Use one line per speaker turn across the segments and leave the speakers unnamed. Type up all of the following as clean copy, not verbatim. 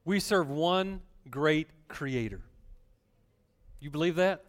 We serve one great Creator. You believe that?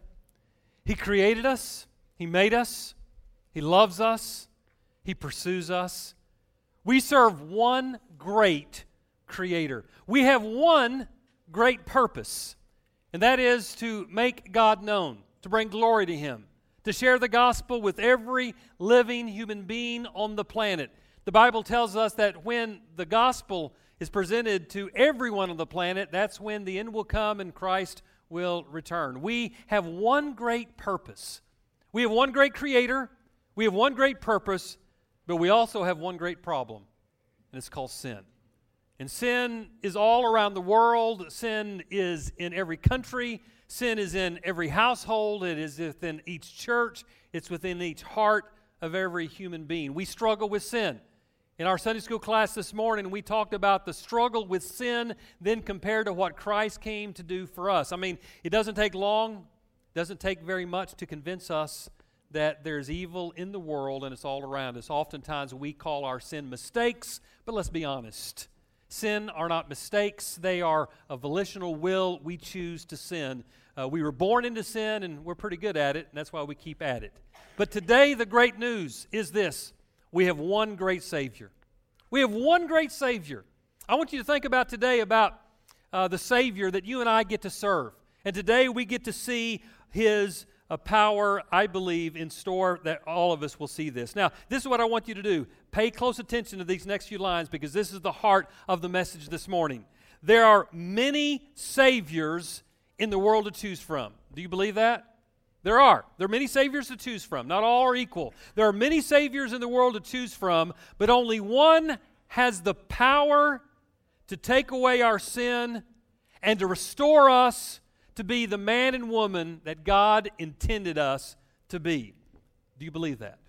He created us. He made us. He loves us. He pursues us. We serve one great Creator. We have one great purpose, and that is to make God known, to bring glory to Him, to share the gospel with every living human being on the planet. The Bible tells us that when the gospel is presented to everyone on the planet, that's when the end will come and Christ will return. We have one great purpose. We have one great Creator. We have one great purpose, but we also have one great problem, and it's called sin. And sin is all around the world. Sin is in every country. Sin is in every household. It is within each church. It's within each heart of every human being. We struggle with sin. In our Sunday school class this morning, we talked about the struggle with sin then compared to what Christ came to do for us. I mean, it doesn't take long, doesn't take very much to convince us that there's evil in the world and it's all around us. Oftentimes we call our sin mistakes, but let's be honest. Sin are not mistakes. They are a volitional will. We choose to sin. We were born into sin, and we're pretty good at it, and that's why we keep at it. But today, the great news is this. We have one great Savior. We have one great Savior. I want you to think about today about the Savior that you and I get to serve. And today we get to see His power, I believe, in store that all of us will see this. Now, this is what I want you to do. Pay close attention to these next few lines because this is the heart of the message this morning. There are many Saviors in the world to choose from. Do you believe that? There are. There are many Saviors to choose from. Not all are equal. There are many Saviors in the world to choose from, but only one has the power to take away our sin and to restore us to be the man and woman that God intended us to be. Do you believe that?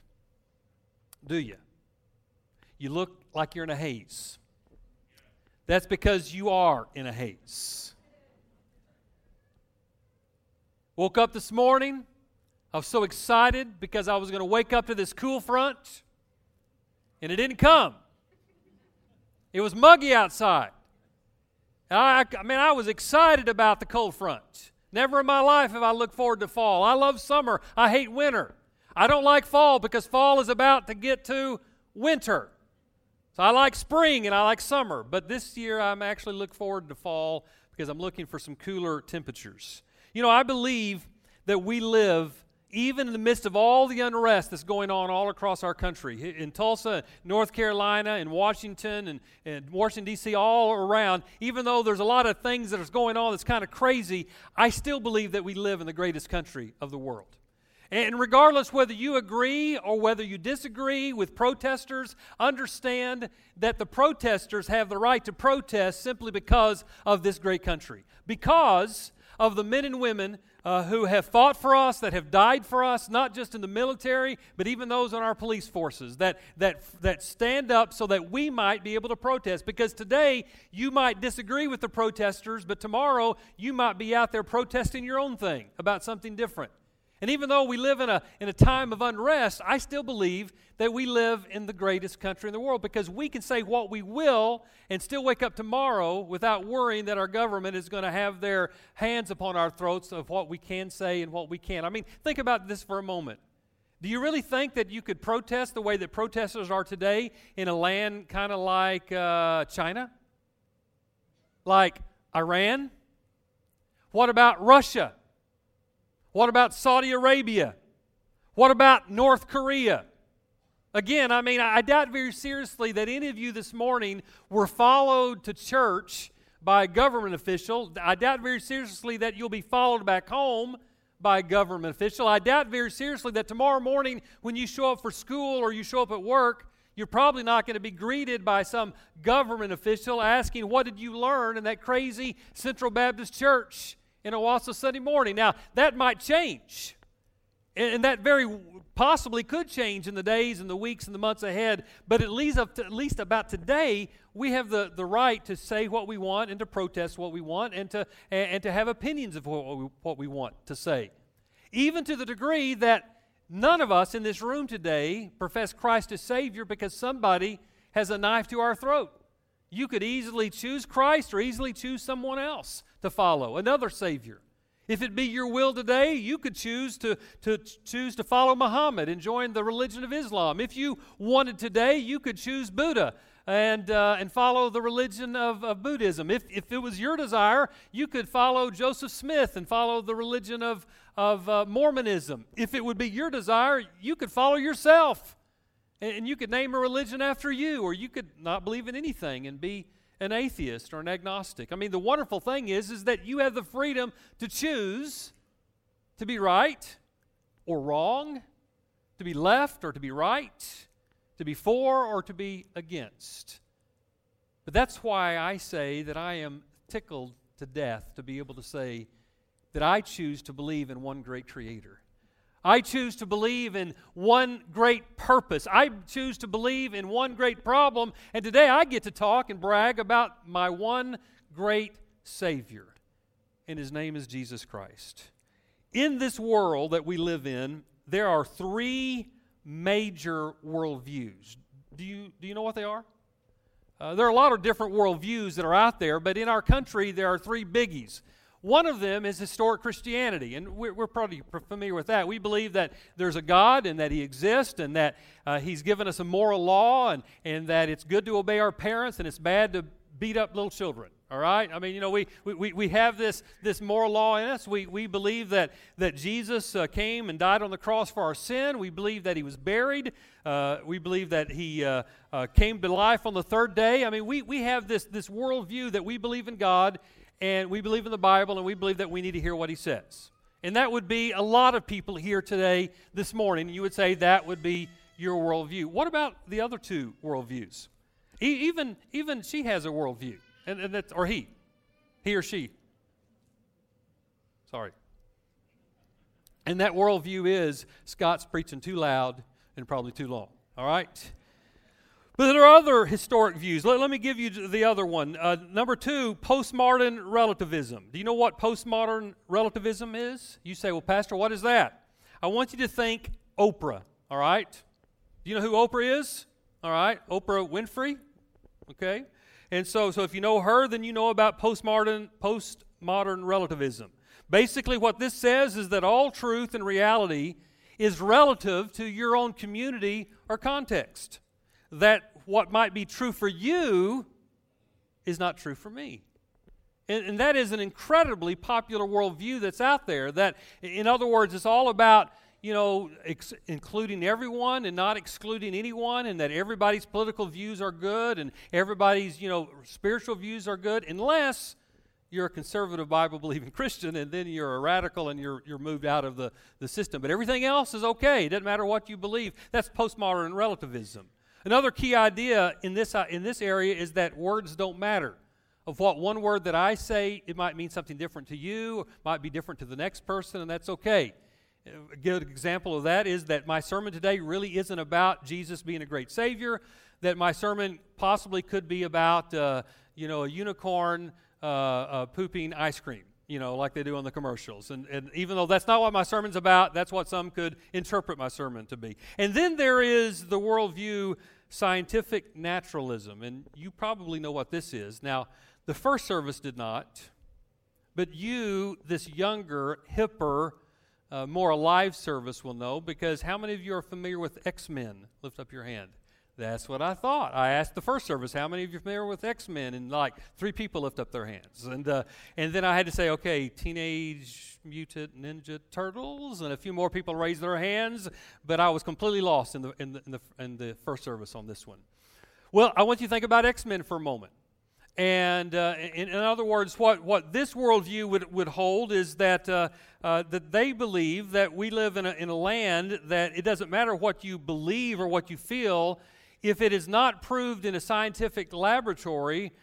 Do you? You look like you're in a haze. That's because you are in a haze. Woke up this morning. I was so excited because I was going to wake up to this cool front, and it didn't come. It was muggy outside. I was excited about the cold front. Never in my life have I looked forward to fall. I love summer. I hate winter. I don't like fall because fall is about to get to winter. So I like spring and I like summer. But this year I'm actually looking forward to fall because I'm looking for some cooler temperatures. You know, I believe that we live even in the midst of all the unrest that's going on all across our country. In Tulsa, North Carolina, in Washington, and Washington, D.C., all around, even though there's a lot of things that are going on that's kind of crazy, I still believe that we live in the greatest country of the world. And regardless whether you agree or whether you disagree with protesters, understand that the protesters have the right to protest simply because of this great country. Because of the men and women who have fought for us, that have died for us, not just in the military, but even those on our police forces, that stand up so that we might be able to protest. Because today, you might disagree with the protesters, but tomorrow, you might be out there protesting your own thing about something different. And even though we live in a time of unrest, I still believe that we live in the greatest country in the world because we can say what we will and still wake up tomorrow without worrying that our government is going to have their hands upon our throats of what we can say and what we can't. I mean, think about this for a moment. Do you really think that you could protest the way that protesters are today in a land kind of like China? Like Iran? What about Russia? What about Saudi Arabia? What about North Korea? Again, I doubt very seriously that any of you this morning were followed to church by a government official. I doubt very seriously that you'll be followed back home by a government official. I doubt very seriously that tomorrow morning when you show up for school or you show up at work, you're probably not going to be greeted by some government official asking, what did you learn in that crazy Central Baptist church in Owasso Sunday morning? Now, that might change. And that very possibly could change in the days and the weeks and the months ahead. But at least about today, we have the right to say what we want and to protest what we want and to have opinions of what we want to say. Even to the degree that none of us in this room today profess Christ as Savior because somebody has a knife to our throat. You could easily choose Christ or easily choose someone else to follow, another Savior. If it be your will today, you could choose to follow Muhammad and join the religion of Islam. If you wanted today, you could choose Buddha and follow the religion of Buddhism. If it was your desire, you could follow Joseph Smith and follow the religion of Mormonism. If it would be your desire, you could follow yourself. And you could name a religion after you, or you could not believe in anything and be an atheist or an agnostic. I mean, the wonderful thing is that you have the freedom to choose to be right or wrong, to be left or to be right, to be for or to be against. But that's why I say that I am tickled to death to be able to say that I choose to believe in one great Creator. I choose to believe in one great purpose. I choose to believe in one great problem. And today I get to talk and brag about my one great Savior. And His name is Jesus Christ. In this world that we live in, there are three major worldviews. Do you know what they are? There are a lot of different worldviews that are out there, but in our country there are three biggies. One of them is historic Christianity, and we're probably familiar with that. We believe that there's a God and that He exists and that He's given us a moral law and that it's good to obey our parents and it's bad to beat up little children, all right? I mean, you know, we have this moral law in us. We believe that Jesus came and died on the cross for our sin. We believe that He was buried. We believe that He came to life on the third day. I mean, we have this worldview that we believe in God, and we believe in the Bible, and we believe that we need to hear what He says. And that would be a lot of people here today, this morning. You would say that would be your worldview. What about the other two worldviews? Even she has a worldview, and that's, or he or she. Sorry. And that worldview is Scott's preaching too loud and probably too long. All right? But there are other historic views. Let me give you the other one. Number two, postmodern relativism. Do you know what postmodern relativism is? You say, well, Pastor, what is that? I want you to think Oprah, all right? Do you know who Oprah is? All right, Oprah Winfrey, okay? And so if you know her, then you know about postmodern relativism. Basically what this says is that all truth and reality is relative to your own community or context. That what might be true for you is not true for me. And that is an incredibly popular worldview that's out there. That, in other words, it's all about, you know, including everyone and not excluding anyone, and that everybody's political views are good and everybody's, you know, spiritual views are good, unless you're a conservative Bible-believing Christian, and then you're a radical and you're moved out of the system. But everything else is okay. It doesn't matter what you believe. That's postmodern relativism. Another key idea in this area is that words don't matter. Of what one word that I say, it might mean something different to you, might be different to the next person, and that's okay. A good example of that is that my sermon today really isn't about Jesus being a great Savior, that my sermon possibly could be about, a unicorn pooping ice cream, you know, like they do on the commercials. And even though that's not what my sermon's about, that's what some could interpret my sermon to be. And then there is the worldview scientific naturalism, and you probably know what this is. Now, the first service did not, but you, this younger, hipper, more alive service will know, because how many of you are familiar with X-Men? Lift up your hand. That's what I thought. I asked the first service, how many of you are familiar with X-Men? And like 3 people lift up their hands. And then I had to say, okay, Teenage Mutant Ninja Turtles, and a few more people raised their hands, but I was completely lost in the first service on this one. Well, I want you to think about X-Men for a moment. And in other words, what this worldview would hold is that that they believe that we live in a land that it doesn't matter what you believe or what you feel. If it is not proved in a scientific laboratory,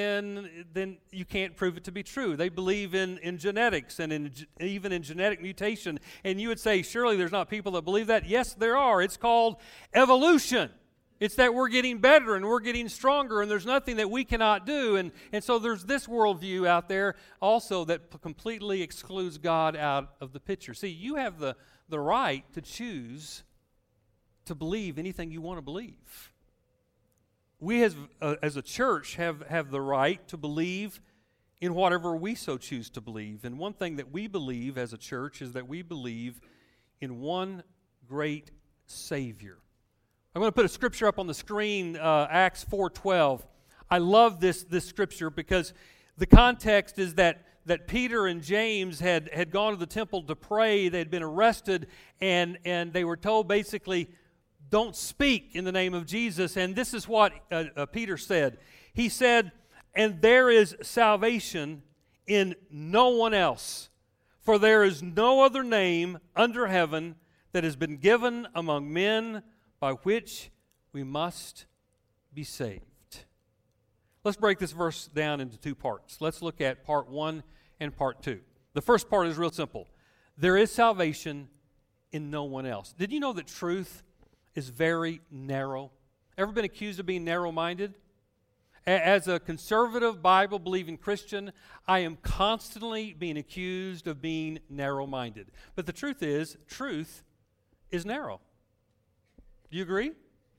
then you can't prove it to be true. They believe in genetics and even in genetic mutation. And you would say, surely there's not people that believe that? Yes, there are. It's called evolution. It's that we're getting better and we're getting stronger, and there's nothing that we cannot do. And so there's this worldview out there also that completely excludes God out of the picture. See, you have the right to choose to believe anything you want to believe. we as a church have the right to believe in whatever we so choose to believe. And one thing that we believe as a church is that we believe in one great Savior. I'm going to put a scripture up on the screen, Acts 4:12. I love this scripture because the context is that Peter and James had gone to the temple to pray. They had been arrested, and they were told basically, don't speak in the name of Jesus. And this is what Peter said. He said, and there is salvation in no one else, for there is no other name under heaven that has been given among men by which we must be saved. Let's break this verse down into two parts. Let's look at part 1 and part 2. The first part is real simple. There is salvation in no one else. Did you know that truth is very narrow? Ever been accused of being narrow-minded? As a conservative, Bible-believing Christian, I am constantly being accused of being narrow-minded. But the truth is narrow. Do you agree?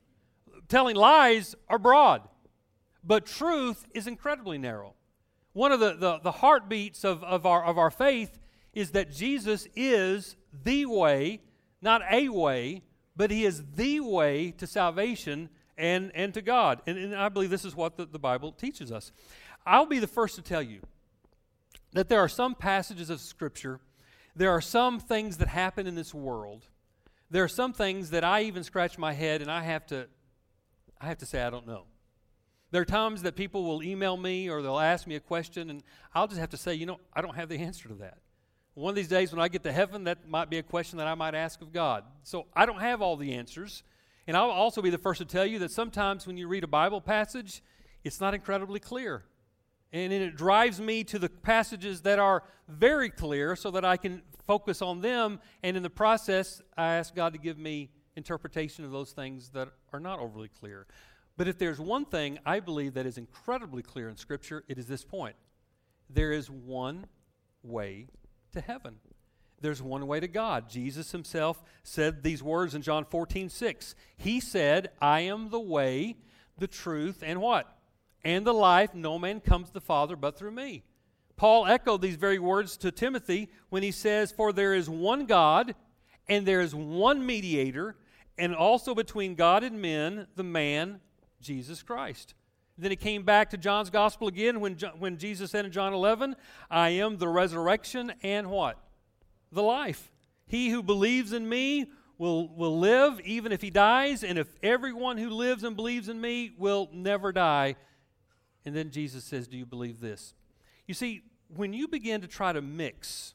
Telling lies are broad, but truth is incredibly narrow. One of the heartbeats of our faith is that Jesus is the way, not a way, but He is the way to salvation and to God. And I believe this is what the Bible teaches us. I'll be the first to tell you that there are some passages of Scripture, there are some things that happen in this world, there are some things that I even scratch my head and I have to say I don't know. There are times that people will email me or they'll ask me a question and I'll just have to say, I don't have the answer to that. One of these days when I get to heaven, that might be a question that I might ask of God. So I don't have all the answers. And I'll also be the first to tell you that sometimes when you read a Bible passage, it's not incredibly clear. And it drives me to the passages that are very clear so that I can focus on them. And in the process, I ask God to give me interpretation of those things that are not overly clear. But if there's one thing I believe that is incredibly clear in Scripture, it is this point. There is one way to heaven. There's one way to God. Jesus Himself said these words in John 14:6. He said, I am the way, the truth, and what? And the life. No man comes to the Father but through me. Paul echoed these very words to Timothy when he says, for there is one God, and there is one mediator, and also between God and men, the man, Jesus Christ. Then he came back to John's gospel again when Jesus said in John 11, I am the resurrection and what? The life. He who believes in me will live even if he dies, and if everyone who lives and believes in me will never die. And then Jesus says, do you believe this? You see, when you begin to try to mix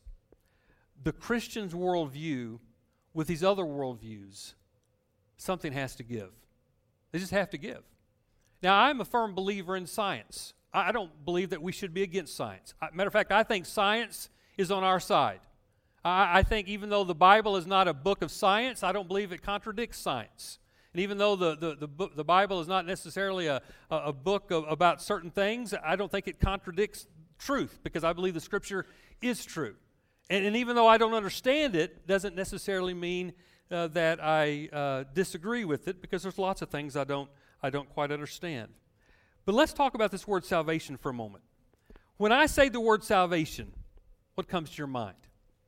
the Christian's worldview with these other worldviews, something has to give. They just have to give. Now, I'm a firm believer in science. I don't believe that we should be against science. Matter of fact, I think science is on our side. I think even though the Bible is not a book of science, I don't believe it contradicts science. And even though the Bible is not necessarily a book about certain things, I don't think it contradicts truth, because I believe the Scripture is true. And even though I don't understand it, doesn't necessarily mean that I disagree with it, because there's lots of things I don't quite understand. But let's talk about this word salvation for a moment. When I say the word salvation, what comes to your mind?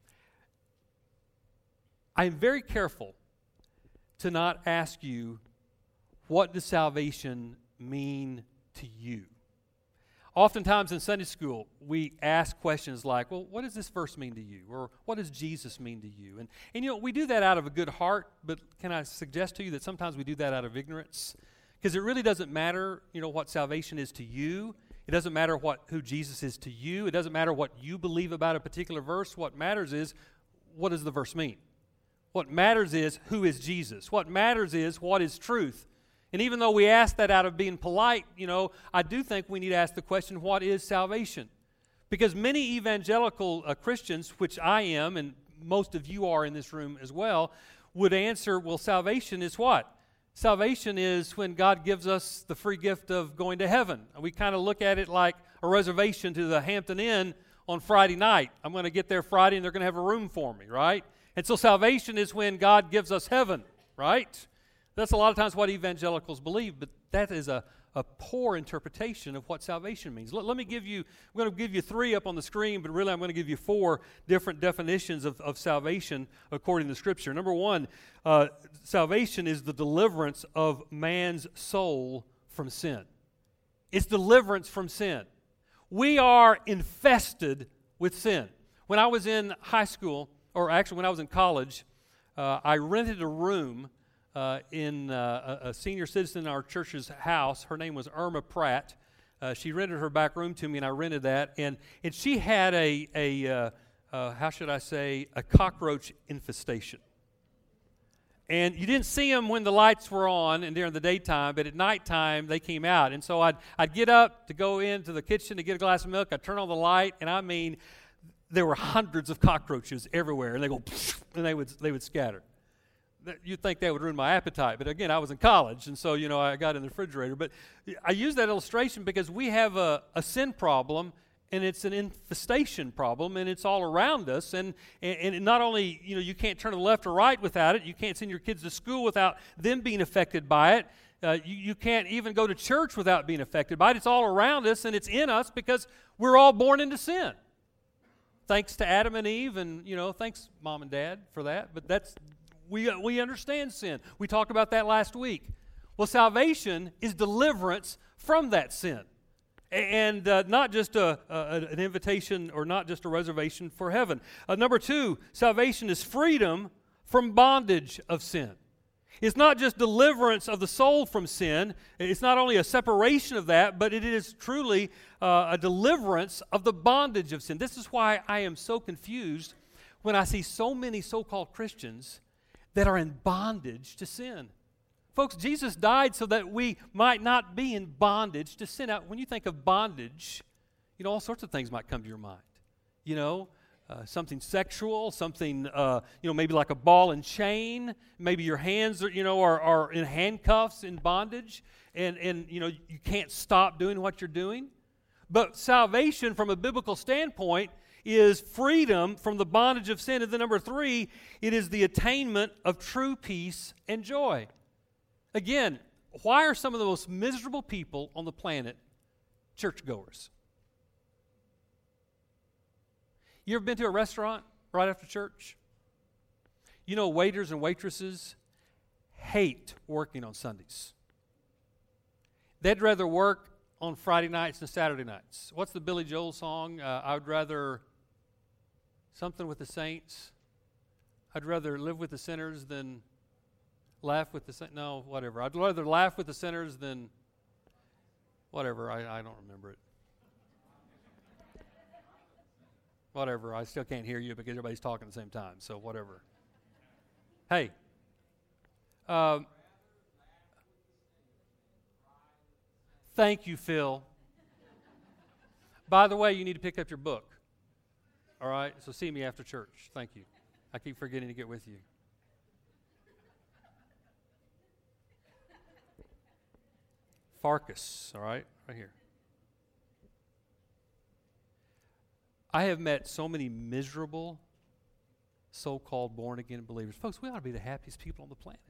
I'm very careful to not ask you, what does salvation mean to you? Oftentimes in Sunday school, we ask questions like, well, what does this verse mean to you? Or what does Jesus mean to you? And we do that out of a good heart, but can I suggest to you that sometimes we do that out of ignorance? Because it really doesn't matter, what salvation is to you. It doesn't matter who Jesus is to you. It doesn't matter what you believe about a particular verse. What matters is, what does the verse mean? What matters is, who is Jesus? What matters is, what is truth? And even though we ask that out of being polite, I do think we need to ask the question, what is salvation? Because many evangelical Christians, which I am, and most of you are in this room as well, would answer, well, salvation is what? Salvation is when God gives us the free gift of going to heaven. We kind of look at it like a reservation to the Hampton Inn on Friday night. I'm going to get there Friday and they're going to have a room for me, right? And so salvation is when God gives us heaven, right? That's a lot of times what evangelicals believe, but that is a poor interpretation of what salvation means. Let me give you, I'm going to give you 3 up on the screen, but really I'm going to give you 4 different definitions of salvation according to Scripture. Number 1, salvation is the deliverance of man's soul from sin. It's deliverance from sin. We are infested with sin. When I was in high school, or actually when I was in college, I rented a room in a senior citizen in our church's house. Her name was Irma Pratt. She rented her back room to me, and I rented that. And she had a cockroach infestation. And you didn't see them when the lights were on and during the daytime, but at nighttime they came out. And so I'd get up to go into the kitchen to get a glass of milk. I'd turn on the light, and I mean, there were hundreds of cockroaches everywhere, and they go, and they would scatter. You'd think that would ruin my appetite, but again, I was in college, and so, I got in the refrigerator. But I use that illustration because we have a sin problem, and it's an infestation problem, and it's all around us. And not only, you can't turn to the left or right without it. You can't send your kids to school without them being affected by it. You can't even go to church without being affected by it. It's all around us, and it's in us because we're all born into sin. Thanks to Adam and Eve, and, thanks, Mom and Dad, for that. But we understand sin. We talked about that last week. Well, salvation is deliverance from that sin. And not just an invitation or not just a reservation for heaven. Number 2, salvation is freedom from bondage of sin. It's not just deliverance of the soul from sin. It's not only a separation of that, but it is truly a deliverance of the bondage of sin. This is why I am so confused when I see so many so-called Christians that are in bondage to sin. Folks, Jesus died so that we might not be in bondage to sin. Now, when you think of bondage, all sorts of things might come to your mind. Something sexual, something, maybe like a ball and chain. Maybe your hands are in handcuffs in bondage, and you can't stop doing what you're doing. But salvation from a biblical standpoint is freedom from the bondage of sin. And then number 3, it is the attainment of true peace and joy. Again, why are some of the most miserable people on the planet churchgoers? You ever been to a restaurant right after church? Waiters and waitresses hate working on Sundays. They'd rather work on Friday nights than Saturday nights. What's the Billy Joel song? I would rather something with the saints. I'd rather live with the sinners than laugh with the saints. No, whatever. I'd rather laugh with the sinners than whatever. I don't remember it. Whatever. I still can't hear you because everybody's talking at the same time. So whatever. Hey. Thank you, Phil. By the way, you need to pick up your book. All right? So see me after church. Thank you. I keep forgetting to get with you. Farkas, all right? Right here. I have met so many miserable so-called born-again believers. Folks, we ought to be the happiest people on the planet.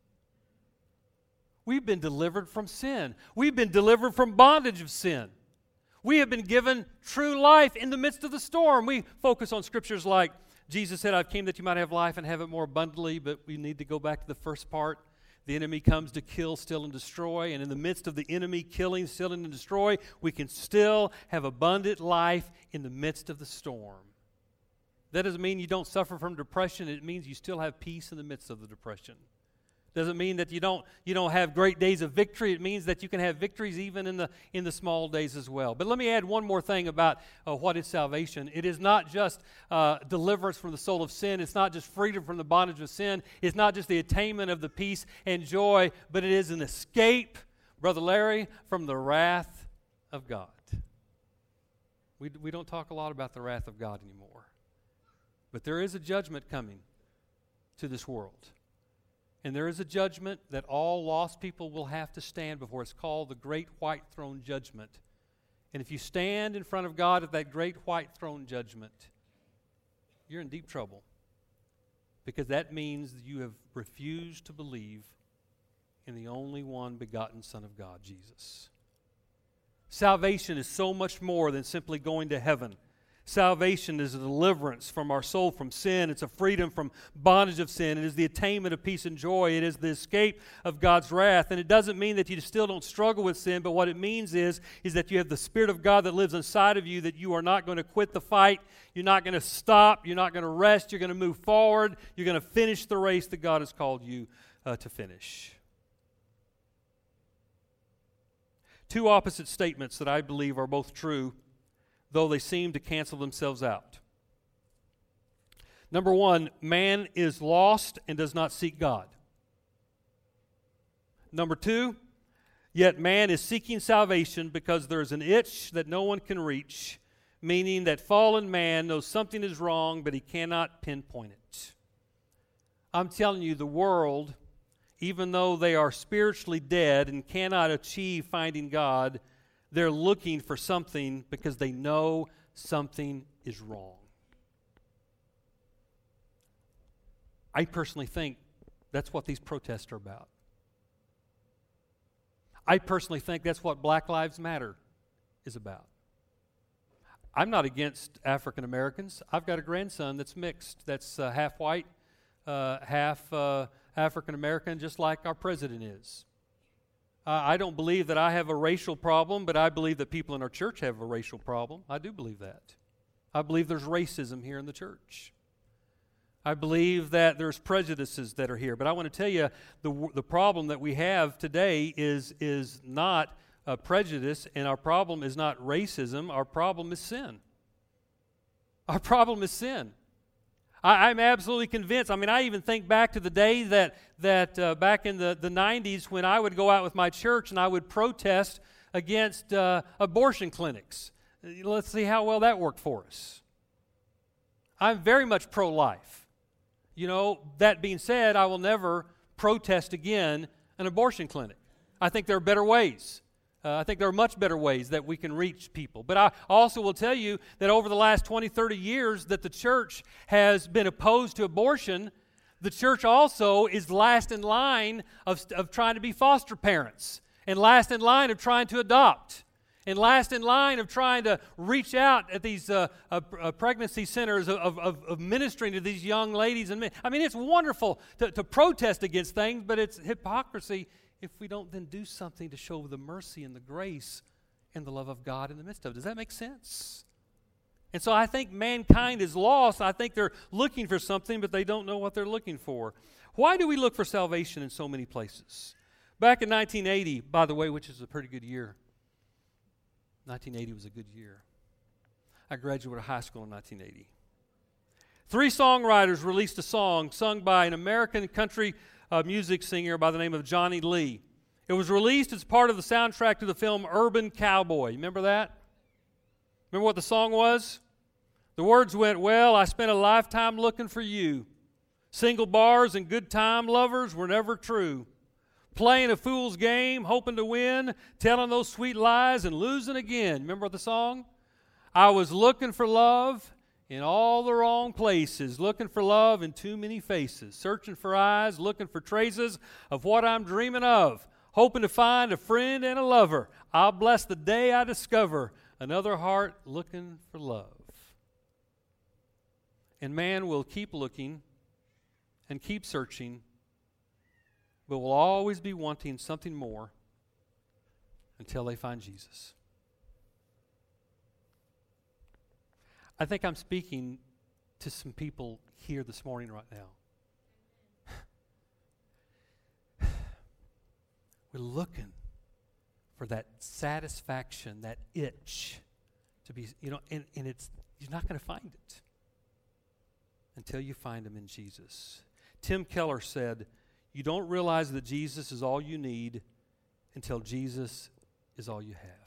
We've been delivered from sin. We've been delivered from bondage of sin. We have been given true life in the midst of the storm. We focus on scriptures like Jesus said, "I've came that you might have life and have it more abundantly," but we need to go back to the first part. The enemy comes to kill, steal, and destroy. And in the midst of the enemy killing, stealing, and destroy, we can still have abundant life in the midst of the storm. That doesn't mean you don't suffer from depression. It means you still have peace in the midst of the depression. Doesn't mean that you don't have great days of victory. It means that you can have victories even in the small days as well. But let me add one more thing about what is salvation. It is not just deliverance from the soul of sin. It's not just freedom from the bondage of sin. It's not just the attainment of the peace and joy, but it is an escape, Brother Larry, from the wrath of God. We don't talk a lot about the wrath of God anymore. But there is a judgment coming to this world. And there is a judgment that all lost people will have to stand before. It's called the Great White Throne Judgment. And if you stand in front of God at that Great White Throne Judgment, you're in deep trouble. Because that means that you have refused to believe in the only one begotten Son of God, Jesus. Salvation is so much more than simply going to heaven. Salvation is a deliverance from our soul from sin. It's a freedom from bondage of sin. It is the attainment of peace and joy. It is the escape of God's wrath. And it doesn't mean that you still don't struggle with sin, but what it means is that you have the Spirit of God that lives inside of you, that you are not going to quit the fight. You're not going to stop. You're not going to rest. You're going to move forward. You're going to finish the race that God has called you to finish. Two opposite statements that I believe are both true, though they seem to cancel themselves out. Number one, man is lost and does not seek God. Number two, yet man is seeking salvation because there is an itch that no one can reach, meaning that fallen man knows something is wrong, but he cannot pinpoint it. I'm telling you, the world, even though they are spiritually dead and cannot achieve finding God, they're looking for something because they know something is wrong. I personally think that's what these protests are about. I personally think that's what Black Lives Matter is about. I'm not against African Americans. I've got a grandson that's mixed, that's half white, half African American, just like our president is. I don't believe that I have a racial problem, but I believe that people in our church have a racial problem. I do believe that. I believe there's racism here in the church. I believe that there's prejudices that are here. But I want to tell you, the problem that we have today is not prejudice, and our problem is not racism. Our problem is sin. Our problem is sin. I'm absolutely convinced. I mean, I even think back to the day that back in the 90s when I would go out with my church and I would protest against abortion clinics. Let's see how well that worked for us. I'm very much pro-life. You know, that being said, I will never protest again an abortion clinic. I think there are better ways. I think there are much better ways that we can reach people. But I also will tell you that over the last 20, 30 years that the church has been opposed to abortion, the church also is last in line of trying to be foster parents, and last in line of trying to adopt, and last in line of trying to reach out at these pregnancy centers of ministering to these young ladies and men. I mean, it's wonderful to protest against things, but it's hypocrisy if we don't then do something to show the mercy and the grace and the love of God in the midst of it. Does that make sense? And so I think mankind is lost. I think they're looking for something, but they don't know what they're looking for. Why do we look for salvation in so many places? Back in 1980, by the way, which is a pretty good year. 1980 was a good year. I graduated high school in 1980. 3 songwriters released a song sung by an American country music singer by the name of Johnny Lee. It was released as part of the soundtrack to the film Urban Cowboy. Remember that? Remember what the song was? The words went, "Well, I spent a lifetime looking for you. Single bars and good time lovers were never true. Playing a fool's game, hoping to win, telling those sweet lies and losing again." Remember the song? I was looking for love in all the wrong places, looking for love in too many faces, searching for eyes, looking for traces of what I'm dreaming of, hoping to find a friend and a lover. I'll bless the day I discover another heart looking for love. And man will keep looking and keep searching, but will always be wanting something more until they find Jesus. I think I'm speaking to some people here this morning right now. We're looking for that satisfaction, that itch to be, and it's, you're not going to find it until you find him in Jesus. Tim Keller said, "You don't realize that Jesus is all you need until Jesus is all you have."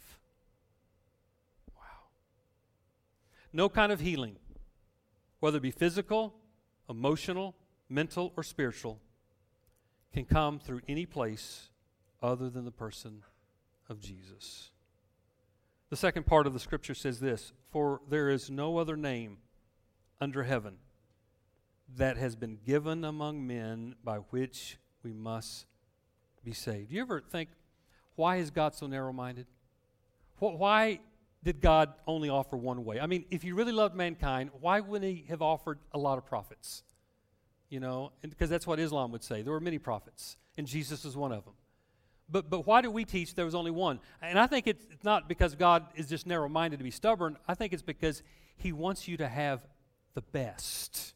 No kind of healing, whether it be physical, emotional, mental, or spiritual, can come through any place other than the person of Jesus. The second part of the scripture says this, "For there is no other name under heaven that has been given among men by which we must be saved." Do you ever think, why is God so narrow-minded? Why did God only offer one way? I mean, if he really loved mankind, why wouldn't he have offered a lot of prophets? You know, because that's what Islam would say. There were many prophets, and Jesus was one of them. But why do we teach there was only one? And I think it's not because God is just narrow-minded to be stubborn. I think it's because he wants you to have the best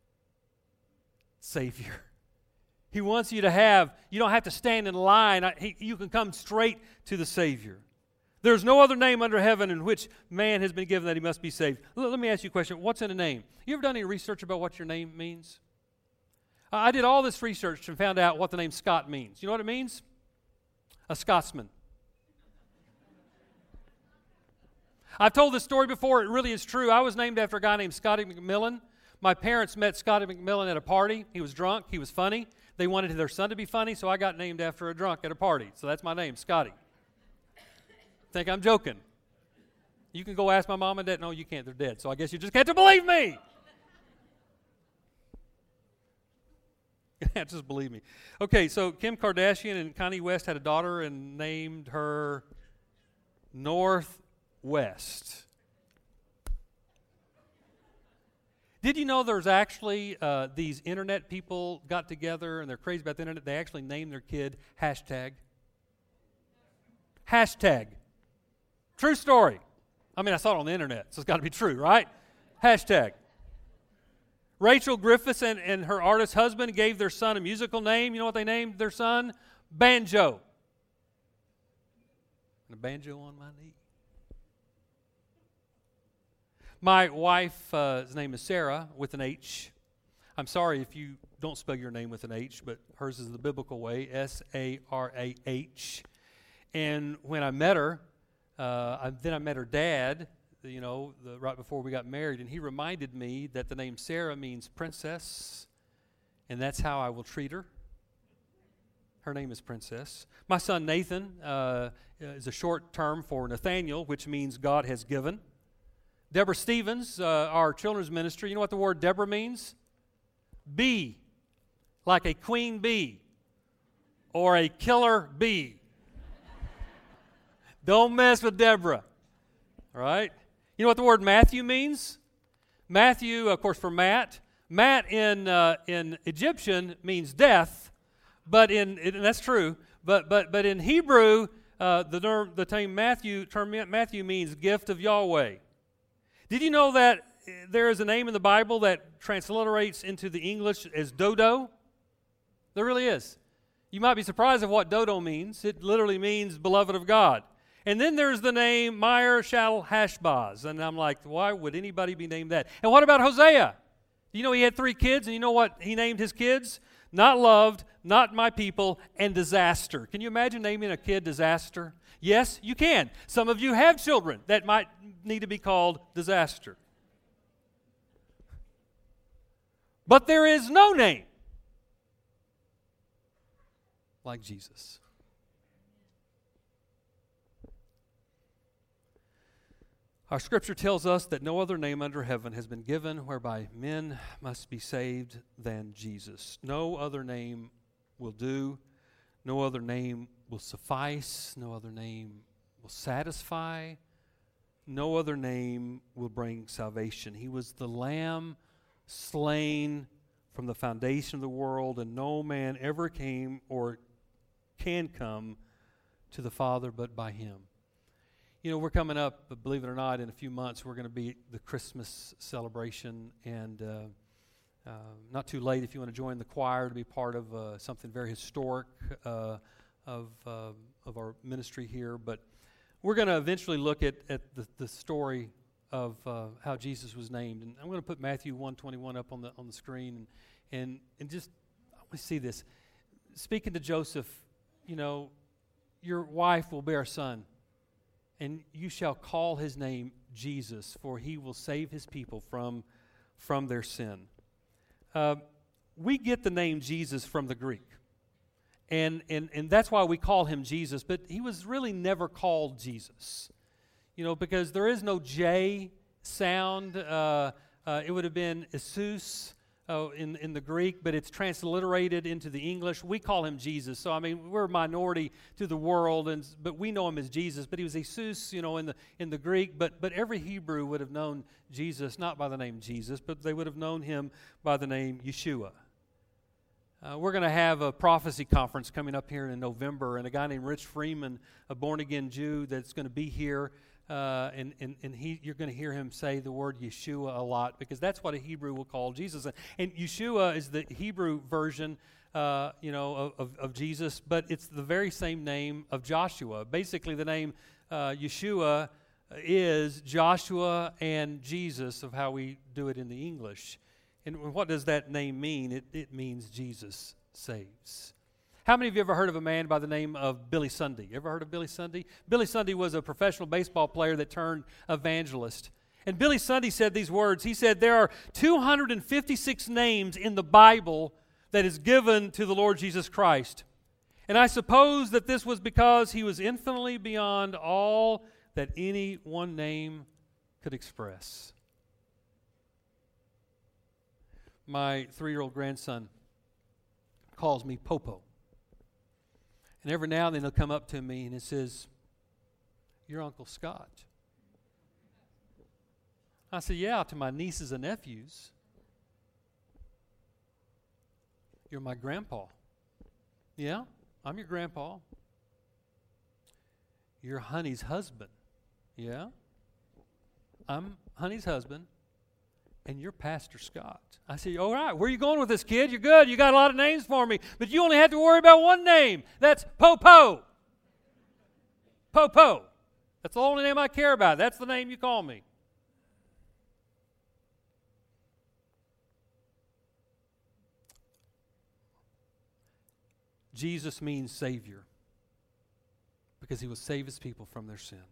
Savior. He wants you to have, you don't have to stand in line. You can come straight to the Savior. There's no other name under heaven in which man has been given that he must be saved. Let me ask you a question. What's in a name? You ever done any research about what your name means? I did all this research and found out what the name Scott means. You know what it means? A Scotsman. I've told this story before. It really is true. I was named after a guy named Scotty McMillan. My parents met Scotty McMillan at a party. He was drunk. He was funny. They wanted their son to be funny, so I got named after a drunk at a party. So that's my name, Scotty. Think I'm joking. You can go ask my mom and dad. No, you can't. They're dead. So I guess you just can't believe me. Just believe me. Okay, so Kim Kardashian and Kanye West had a daughter and named her Northwest. Did you know there's actually these internet people got together and they're crazy about the internet? They actually named their kid hashtag. Hashtag. True story. I mean, I saw it on the internet, so it's got to be true, right? Hashtag. Rachel Griffiths and her artist husband gave their son a musical name. You know what they named their son? Banjo. And a banjo on my knee. My wife's name is Sarah with an H. I'm sorry if you don't spell your name with an H, but hers is the biblical way, S-A-R-A-H. And when I met her, then I met her dad, you know, right before we got married, and he reminded me that the name Sarah means princess, and that's how I will treat her. Her name is Princess. My son Nathan is a short term for Nathaniel, which means God has given. Deborah Stevens, our children's ministry, you know what the word Deborah means? Bee, like a queen bee or a killer bee. Don't mess with Deborah, all right? You know what the word Matthew means? Matthew, of course, for Matt. Matt in Egyptian means death, but and that's true. But in Hebrew, the term Matthew means gift of Yahweh. Did you know that there is a name in the Bible that transliterates into the English as Dodo? There really is. You might be surprised at what Dodo means. It literally means beloved of God. And then there's the name Meyer Shal-Hashbaz. And I'm like, why would anybody be named that? And what about Hosea? You know he had 3 kids, and you know what he named his kids? Not loved, not my people, and disaster. Can you imagine naming a kid disaster? Yes, you can. Some of you have children that might need to be called disaster. But there is no name like Jesus. Our scripture tells us that no other name under heaven has been given whereby men must be saved than Jesus. No other name will do. No other name will suffice. No other name will satisfy. No other name will bring salvation. He was the Lamb slain from the foundation of the world, and no man ever came or can come to the Father but by him. You know, we're coming up, believe it or not, in a few months, we're going to be at the Christmas celebration, and not too late if you want to join the choir to be part of something very historic of our ministry here. But we're going to eventually look at the story of how Jesus was named. And I'm going to put Matthew 1:21 up on the screen, and just, I want to see this. Speaking to Joseph, you know, your wife will bear a son, and you shall call his name Jesus, for he will save his people from their sin. We get the name Jesus from the Greek. And that's why we call him Jesus, but he was really never called Jesus. You know, because there is no J sound. It would have been Jesus, in the Greek, but it's transliterated into the English. We call him Jesus. So, I mean, we're a minority to the world, but we know him as Jesus. But he was Jesus, in the Greek. But every Hebrew would have known Jesus, not by the name Jesus, but they would have known him by the name Yeshua. We're going to have a prophecy conference coming up here in November, and a guy named Rich Freeman, a born-again Jew that's going to be here, and you're going to hear him say the word Yeshua a lot, because that's what a Hebrew will call Jesus. And Yeshua is the Hebrew version, of Jesus, but it's the very same name of Joshua. Basically, the name Yeshua is Joshua and Jesus of how we do it in the English. And what does that name mean? It means Jesus saves. How many of you ever heard of a man by the name of Billy Sunday? Ever heard of Billy Sunday? Billy Sunday was a professional baseball player that turned evangelist. And Billy Sunday said these words. He said, there are 256 names in the Bible that is given to the Lord Jesus Christ. And I suppose that this was because he was infinitely beyond all that any one name could express. My 3-year-old grandson calls me Popo. And every now and then he'll come up to me and he says, "You're Uncle Scott." I say, "Yeah," to my nieces and nephews. "You're my grandpa." "Yeah, I'm your grandpa." "You're Honey's husband." "Yeah, I'm Honey's husband. And you're Pastor Scott." I said, "All right, where are you going with this, kid? You're good. You got a lot of names for me. But you only have to worry about one name. That's Popo. Popo. That's the only name I care about. That's the name you call me." Jesus means Savior because he will save his people from their sin.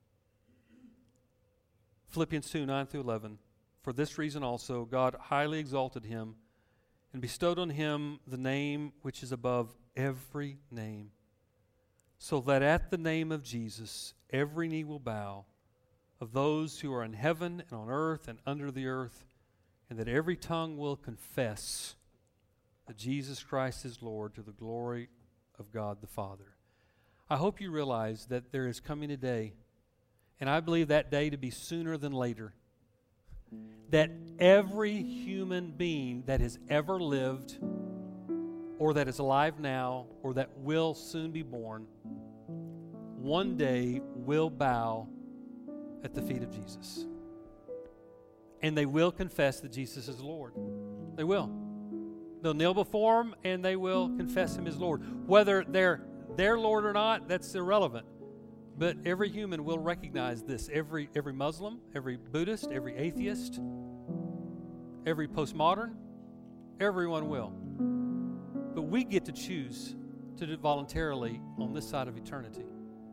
Philippians 2, 9 through 11. "For this reason also God highly exalted him and bestowed on him the name which is above every name, so that at the name of Jesus every knee will bow, of those who are in heaven and on earth and under the earth, and that every tongue will confess that Jesus Christ is Lord, to the glory of God the Father." I hope you realize that there is coming a day, and I believe that day to be sooner than later, that every human being that has ever lived, or that is alive now, or that will soon be born, one day will bow at the feet of Jesus. And they will confess that Jesus is Lord. They will. They'll kneel before him and they will confess him as Lord. Whether they're their Lord or not, that's irrelevant. But every human will recognize this. Every Muslim, every Buddhist, every atheist, every postmodern, everyone will. But we get to choose to do it voluntarily on this side of eternity.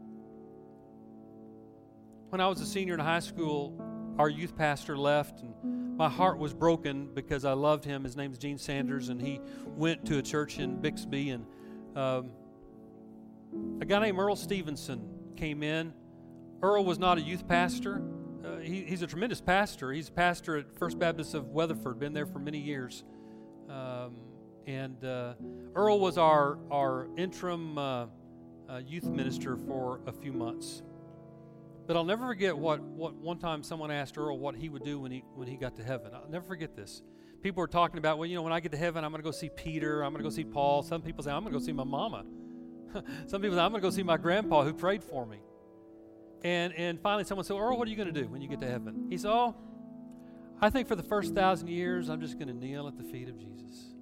When I was a senior in high school, our youth pastor left, and my heart was broken because I loved him. His name's Gene Sanders, and he went to a church in Bixby, and a guy named Earl Stevenson came in. Earl was not a youth pastor. He's a tremendous pastor. He's a pastor at First Baptist of Weatherford, been there for many years. Earl was our interim youth minister for a few months. But I'll never forget what one time someone asked Earl what he would do when he got to heaven. I'll never forget this. People were talking about, well, when I get to heaven, I'm going to go see Peter. I'm going to go see Paul. Some people say, I'm going to go see my mama. Some people say, I'm going to go see my grandpa who prayed for me. And finally someone said, Earl, what are you going to do when you get to heaven? He said, I think for the first 1,000 years, I'm just going to kneel at the feet of Jesus.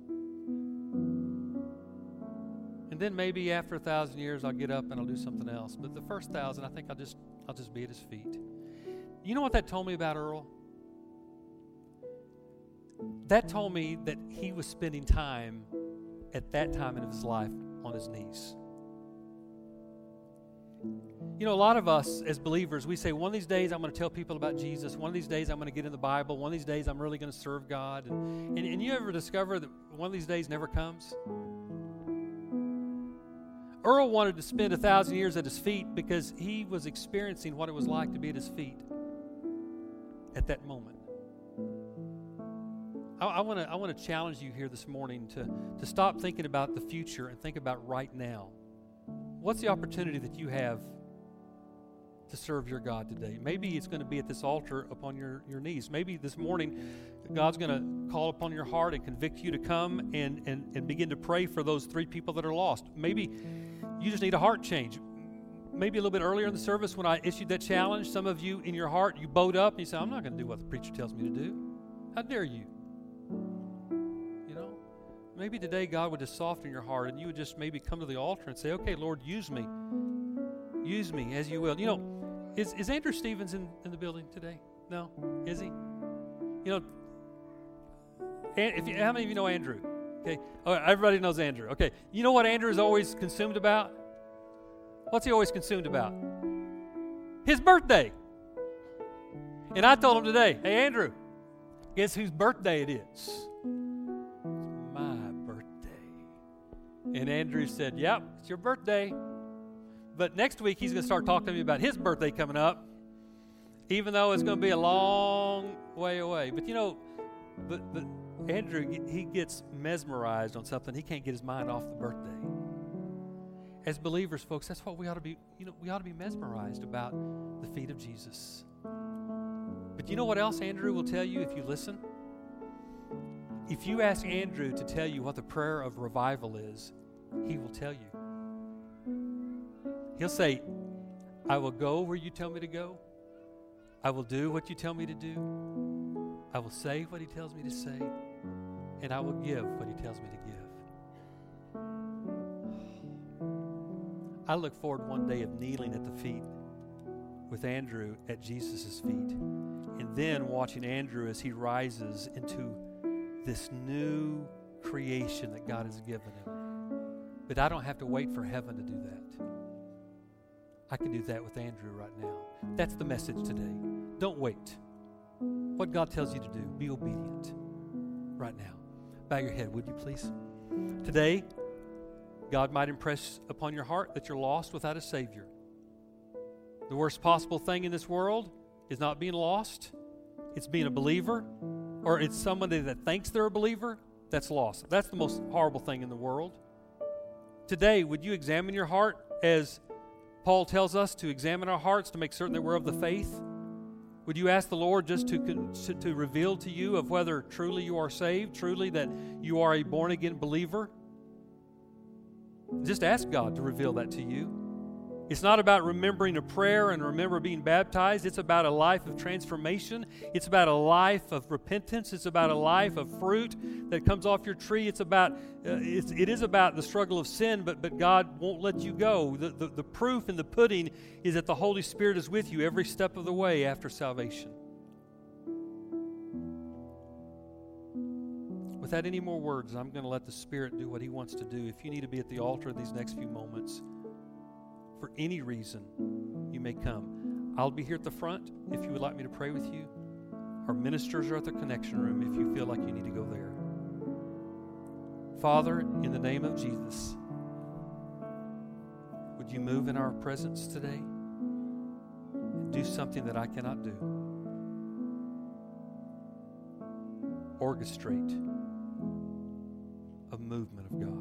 And then maybe after 1,000 years, I'll get up and I'll do something else. But the first 1,000, I think I'll just be at his feet. You know what that told me about Earl? That told me that he was spending time at that time in his life on his knees. You know, a lot of us as believers, we say, one of these days I'm going to tell people about Jesus. One of these days I'm going to get in the Bible. One of these days I'm really going to serve God. And you ever discover that one of these days never comes? Earl wanted to spend 1,000 years at his feet because he was experiencing what it was like to be at his feet at that moment. I want to challenge you here this morning to stop thinking about the future and think about right now. What's the opportunity that you have to serve your God today? Maybe it's going to be at this altar upon your knees. Maybe this morning God's going to call upon your heart and convict you to come and begin to pray for those 3 people that are lost. Maybe you just need a heart change. Maybe a little bit earlier in the service when I issued that challenge, some of you in your heart, you bowed up and you said, I'm not going to do what the preacher tells me to do. How dare you? You know, maybe today God would just soften your heart and you would just maybe come to the altar and say, okay, Lord, use me. Use me as you will. You know, is Andrew Stevens in the building today? No? Is he? You know, how many of you know Andrew? Okay. Oh, everybody knows Andrew. Okay. You know what Andrew is always consumed about? What's he always consumed about? His birthday. And I told him today, hey, Andrew, guess whose birthday it is? It's my birthday. And Andrew said, yep, it's your birthday. But next week, he's going to start talking to me about his birthday coming up, even though it's going to be a long way away. But, you know, but Andrew, he gets mesmerized on something. He can't get his mind off the birthday. As believers, folks, that's what we ought to be, we ought to be mesmerized about the feet of Jesus. But you know what else Andrew will tell you if you listen? If you ask Andrew to tell you what the prayer of revival is, he will tell you. He'll say, I will go where you tell me to go. I will do what you tell me to do. I will say what he tells me to say. And I will give what he tells me to give. I look forward one day of kneeling at the feet with Andrew at Jesus' feet, and then watching Andrew as he rises into this new creation that God has given him. But I don't have to wait for heaven to do that. I can do that with Andrew right now. That's the message today. Don't wait. What God tells you to do, be obedient right now. Bow your head, would you please? Today, God might impress upon your heart that you're lost without a Savior. The worst possible thing in this world is not being lost. It's being a believer, or it's somebody that thinks they're a believer that's lost. That's the most horrible thing in the world. Today, would you examine your heart as Paul tells us to examine our hearts to make certain that we're of the faith? Would you ask the Lord just to reveal to you of whether truly you are saved, truly that you are a born-again believer? Just ask God to reveal that to you. It's not about remembering a prayer and remember being baptized. It's about a life of transformation. It's about a life of repentance. It's about a life of fruit that comes off your tree. It is about the struggle of sin, but God won't let you go. The proof in the pudding is that the Holy Spirit is with you every step of the way after salvation. Without any more words, I'm going to let the Spirit do what He wants to do. If you need to be at the altar these next few moments, for any reason, you may come. I'll be here at the front if you would like me to pray with you. Our ministers are at the connection room if you feel like you need to go there. Father, in the name of Jesus, would you move in our presence today and do something that I cannot do? Orchestrate a movement of God.